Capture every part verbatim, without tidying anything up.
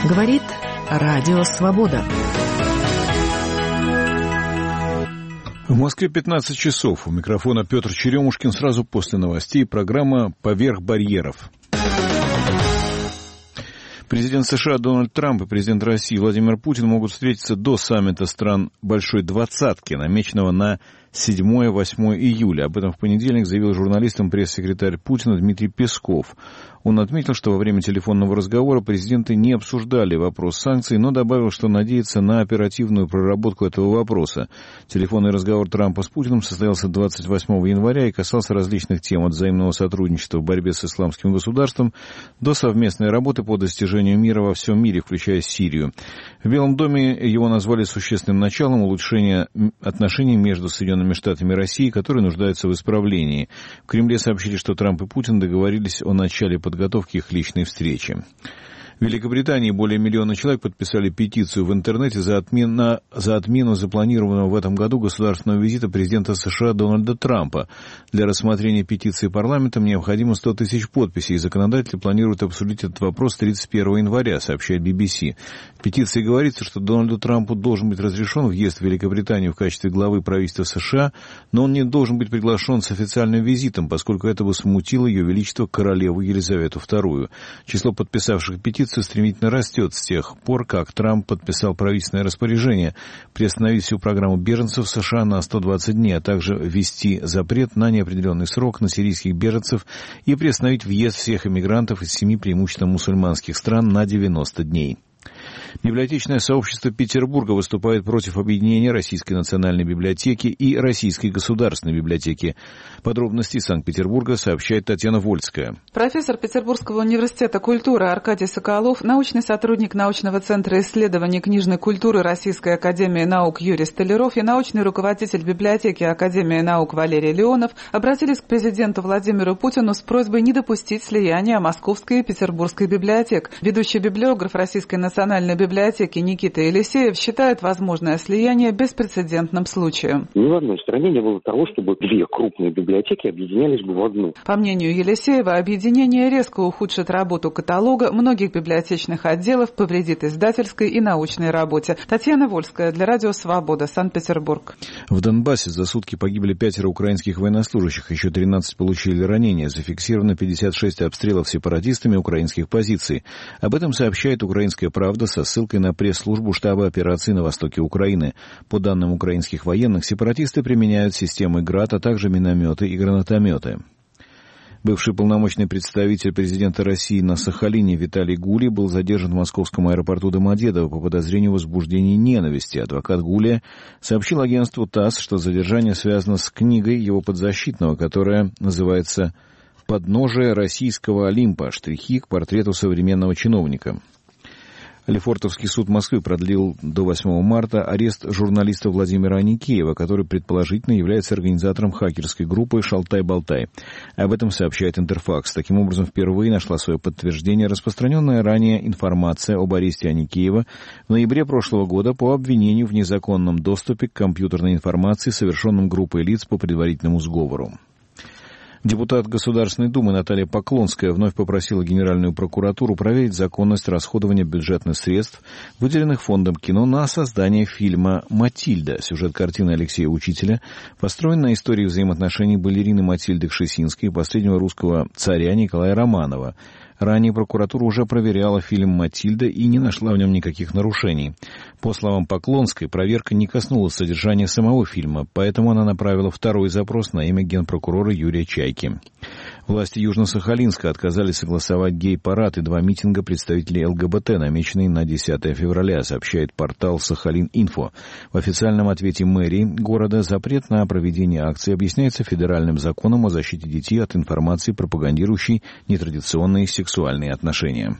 Говорит Радио Свобода. В Москве пятнадцать часов. У микрофона Петр Черемушкин. Сразу после новостей программа «Поверх барьеров». Президент США Дональд Трамп и президент России Владимир Путин могут встретиться до саммита стран Большой Двадцатки, намеченного на седьмое-восьмое июля. Об этом в понедельник заявил журналистам пресс-секретарь Путина Дмитрий Песков. Он отметил, что во время телефонного разговора президенты не обсуждали вопрос санкций, но добавил, что надеется на оперативную проработку этого вопроса. Телефонный разговор Трампа с Путиным состоялся двадцать восьмого января и касался различных тем, от взаимного сотрудничества в борьбе с исламским государством до совместной работы по достижению мира во всем мире, включая Сирию. В Белом доме его назвали существенным началом улучшения отношений между Соединенными Штатами и Россией, которые нуждаются в исправлении. В Кремле сообщили, что Трамп и Путин договорились о начале подготовки их личной встречи. В Великобритании более миллиона человек подписали петицию в интернете за отмену, за отмену запланированного в этом году государственного визита президента США Дональда Трампа. Для рассмотрения петиции парламентом необходимо сто тысяч подписей, и законодатели планируют обсудить этот вопрос тридцать первого января, сообщает би би си. В петиции говорится, что Дональду Трампу должен быть разрешен въезд в Великобританию в качестве главы правительства США, но он не должен быть приглашен с официальным визитом, поскольку это бы смутило Ее Величество Королеву Елизавету вторую. Число подписавших петицию стремительно растет с тех пор, как Трамп подписал правительственное распоряжение приостановить всю программу беженцев в США на сто двадцать дней, а также ввести запрет на неопределенный срок на сирийских беженцев и приостановить въезд всех иммигрантов из семи преимущественно мусульманских стран на девяносто дней. Библиотечное сообщество Петербурга выступает против объединения Российской национальной библиотеки и Российской государственной библиотеки. Подробности из Санкт-Петербурга сообщает Татьяна Вольская. Профессор Петербургского университета культуры Аркадий Соколов, научный сотрудник научного центра исследований книжной культуры Российской академии наук Юрий Столяров и научный руководитель библиотеки Академии наук Валерий Леонов обратились к президенту Владимиру Путину с просьбой не допустить слияния Московской и Петербургской библиотек. Ведущий библиограф Российской национальной библиотеки библиотеки Никита Елисеев считает возможное слияние беспрецедентным случаем. Ни в одной стране не было того, чтобы две крупные библиотеки объединялись бы в одну. По мнению Елисеева, объединение резко ухудшит работу каталога многих библиотечных отделов, повредит издательской и научной работе. Татьяна Вольская для Радио Свобода, Санкт-Петербург. В Донбассе за сутки погибли пятеро украинских военнослужащих, еще тринадцать получили ранения. Зафиксировано пятьдесят шесть обстрелов сепаратистами украинских позиций. Об этом сообщает «Украинская правда» со ссылкой на пресс-службу штаба операций на востоке Украины. По данным украинских военных, сепаратисты применяют системы ГРАД, а также минометы и гранатометы. Бывший полномочный представитель президента России на Сахалине Виталий Гулий был задержан в московском аэропорту Домодедово по подозрению в возбуждении ненависти. Адвокат Гулия сообщил агентству ТАСС, что задержание связано с книгой его подзащитного, которая называется «Подножие российского Олимпа. Штрихи к портрету современного чиновника». Лефортовский суд Москвы продлил до восьмого марта арест журналиста Владимира Аникеева, который предположительно является организатором хакерской группы «Шалтай-Болтай». Об этом сообщает Интерфакс. Таким образом, впервые нашла свое подтверждение распространенная ранее информация об аресте Аникеева в ноябре прошлого года по обвинению в незаконном доступе к компьютерной информации, совершенном группой лиц по предварительному сговору. Депутат Государственной Думы Наталья Поклонская вновь попросила Генеральную прокуратуру проверить законность расходования бюджетных средств, выделенных фондом кино на создание фильма «Матильда». Сюжет картины Алексея Учителя построен на истории взаимоотношений балерины Матильды Кшесинской и последнего русского царя Николая Романова. Ранее прокуратура уже проверяла фильм «Матильда» и не нашла в нем никаких нарушений. По словам Поклонской, проверка не коснулась содержания самого фильма, поэтому она направила второй запрос на имя генпрокурора Юрия Чайки. Власти Южно-Сахалинска отказались согласовать гей-парад и два митинга представителей ЛГБТ, намеченные на десятое февраля, сообщает портал Сахалин-Инфо. В официальном ответе мэрии города запрет на проведение акции объясняется федеральным законом о защите детей от информации, пропагандирующей нетрадиционные сексуальные отношения.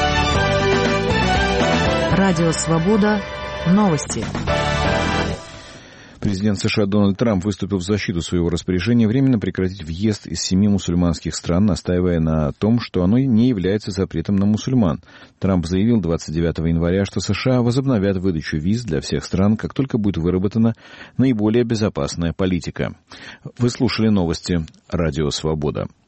Радио Свобода. Новости. Президент США Дональд Трамп выступил в защиту своего распоряжения временно прекратить въезд из семи мусульманских стран, настаивая на том, что оно не является запретом на мусульман. Трамп заявил двадцать девятого января, что США возобновят выдачу виз для всех стран, как только будет выработана наиболее безопасная политика. Вы слушали новости Радио Свобода.